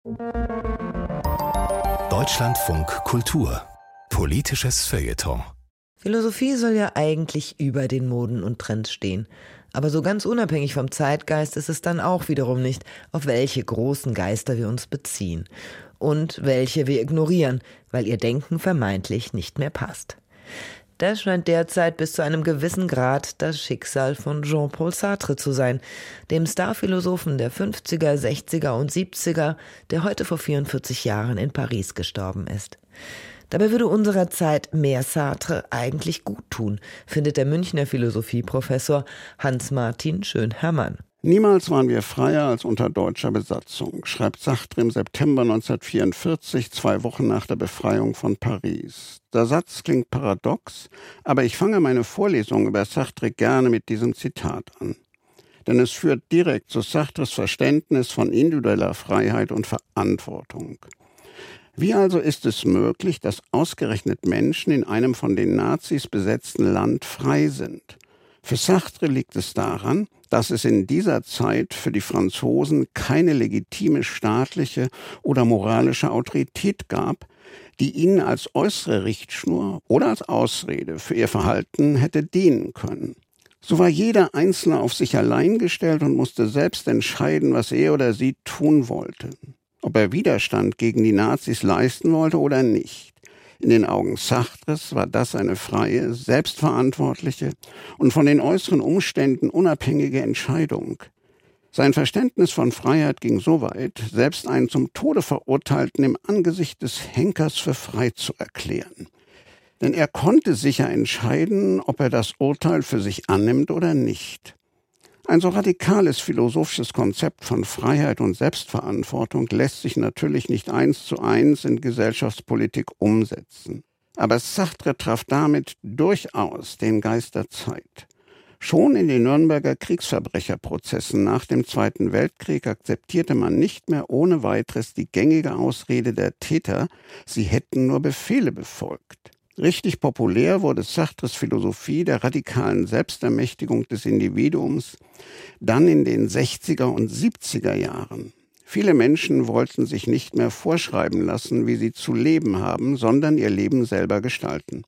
Deutschlandfunk Kultur. Politisches Feuilleton. Philosophie soll ja eigentlich über den Moden und Trends stehen. Aber so ganz unabhängig vom Zeitgeist ist es dann auch wiederum nicht, auf welche großen Geister wir uns beziehen. Und welche wir ignorieren, weil ihr Denken vermeintlich nicht mehr passt. Das scheint derzeit bis zu einem gewissen Grad das Schicksal von Jean-Paul Sartre zu sein, dem Starphilosophen der 50er, 60er und 70er, der heute vor 44 Jahren in Paris gestorben ist. Dabei würde unserer Zeit mehr Sartre eigentlich gut tun, findet der Münchner Philosophieprofessor Hans-Martin Schön-Herrmann. Niemals waren wir freier als unter deutscher Besatzung, schreibt Sartre im September 1944, 2 Wochen nach der Befreiung von Paris. Der Satz klingt paradox, aber ich fange meine Vorlesung über Sartre gerne mit diesem Zitat an. Denn es führt direkt zu Sartres Verständnis von individueller Freiheit und Verantwortung. Wie also ist es möglich, dass ausgerechnet Menschen in einem von den Nazis besetzten Land frei sind? Für Sartre liegt es daran, dass es in dieser Zeit für die Franzosen keine legitime staatliche oder moralische Autorität gab, die ihnen als äußere Richtschnur oder als Ausrede für ihr Verhalten hätte dienen können. So war jeder Einzelne auf sich allein gestellt und musste selbst entscheiden, was er oder sie tun wollte. Ob er Widerstand gegen die Nazis leisten wollte oder nicht. In den Augen Sartres war das eine freie, selbstverantwortliche und von den äußeren Umständen unabhängige Entscheidung. Sein Verständnis von Freiheit ging so weit, selbst einen zum Tode Verurteilten im Angesicht des Henkers für frei zu erklären. Denn er konnte sicher entscheiden, ob er das Urteil für sich annimmt oder nicht. Ein so radikales philosophisches Konzept von Freiheit und Selbstverantwortung lässt sich natürlich nicht 1:1 in Gesellschaftspolitik umsetzen. Aber Sartre traf damit durchaus den Geist der Zeit. Schon in den Nürnberger Kriegsverbrecherprozessen nach dem Zweiten Weltkrieg akzeptierte man nicht mehr ohne weiteres die gängige Ausrede der Täter, sie hätten nur Befehle befolgt. Richtig populär wurde Sartres Philosophie der radikalen Selbstermächtigung des Individuums dann in den 60er und 70er Jahren. Viele Menschen wollten sich nicht mehr vorschreiben lassen, wie sie zu leben haben, sondern ihr Leben selber gestalten.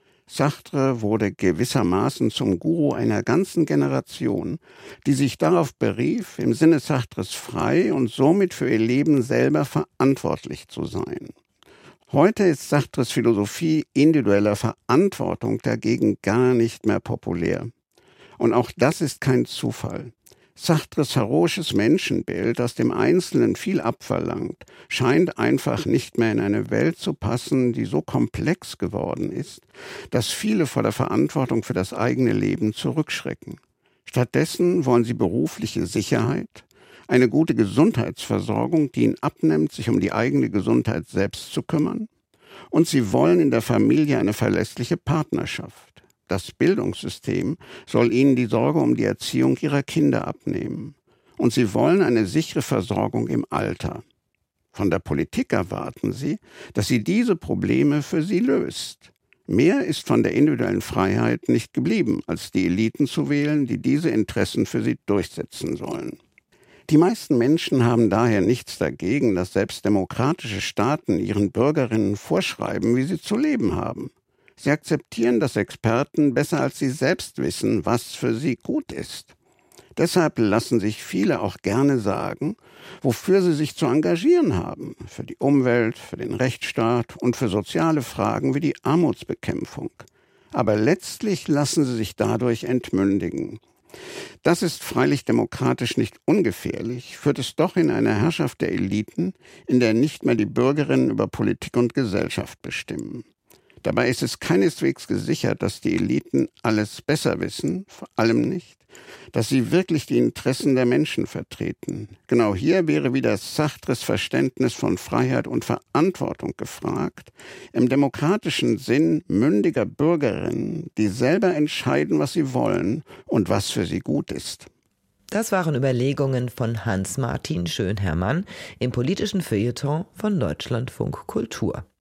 Sartre wurde gewissermaßen zum Guru einer ganzen Generation, die sich darauf berief, im Sinne Sartres frei und somit für ihr Leben selber verantwortlich zu sein. Heute ist Sartres Philosophie individueller Verantwortung dagegen gar nicht mehr populär. Und auch das ist kein Zufall. Sartres heroisches Menschenbild, das dem Einzelnen viel abverlangt, scheint einfach nicht mehr in eine Welt zu passen, die so komplex geworden ist, dass viele vor der Verantwortung für das eigene Leben zurückschrecken. Stattdessen wollen sie berufliche Sicherheit, eine gute Gesundheitsversorgung, die ihnen abnimmt, sich um die eigene Gesundheit selbst zu kümmern. Und sie wollen in der Familie eine verlässliche Partnerschaft. Das Bildungssystem soll ihnen die Sorge um die Erziehung ihrer Kinder abnehmen. Und sie wollen eine sichere Versorgung im Alter. Von der Politik erwarten sie, dass sie diese Probleme für sie löst. Mehr ist von der individuellen Freiheit nicht geblieben, als die Eliten zu wählen, die diese Interessen für sie durchsetzen sollen. Die meisten Menschen haben daher nichts dagegen, dass selbst demokratische Staaten ihren Bürgerinnen vorschreiben, wie sie zu leben haben. Sie akzeptieren, dass Experten besser als sie selbst wissen, was für sie gut ist. Deshalb lassen sich viele auch gerne sagen, wofür sie sich zu engagieren haben. Für die Umwelt, für den Rechtsstaat und für soziale Fragen wie die Armutsbekämpfung. Aber letztlich lassen sie sich dadurch entmündigen. Das ist freilich demokratisch nicht ungefährlich, führt es doch in eine Herrschaft der Eliten, in der nicht mehr die Bürgerinnen über Politik und Gesellschaft bestimmen. Dabei ist es keineswegs gesichert, dass die Eliten alles besser wissen, vor allem nicht, dass sie wirklich die Interessen der Menschen vertreten. Genau hier wäre wieder Sartres Verständnis von Freiheit und Verantwortung gefragt, im demokratischen Sinn mündiger Bürgerinnen, die selber entscheiden, was sie wollen und was für sie gut ist. Das waren Überlegungen von Hans-Martin Schön-Hermann im politischen Feuilleton von Deutschlandfunk Kultur.